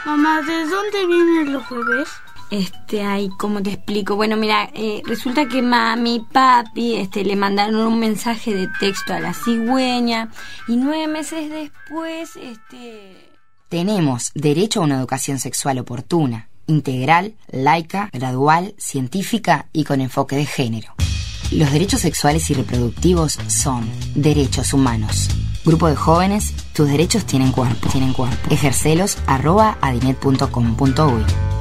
Mamá, ¿de dónde vienen los bebés? Ay, ¿cómo te explico? Bueno, mira, resulta que mami y papi, le mandaron un mensaje de texto a la cigüeña y 9 meses después, Tenemos derecho a una educación sexual oportuna, integral, laica, gradual, científica y con enfoque de género. Los derechos sexuales y reproductivos son derechos humanos. Grupo de jóvenes, tus derechos tienen cuerpo. Ejercelos @adinet.com.uy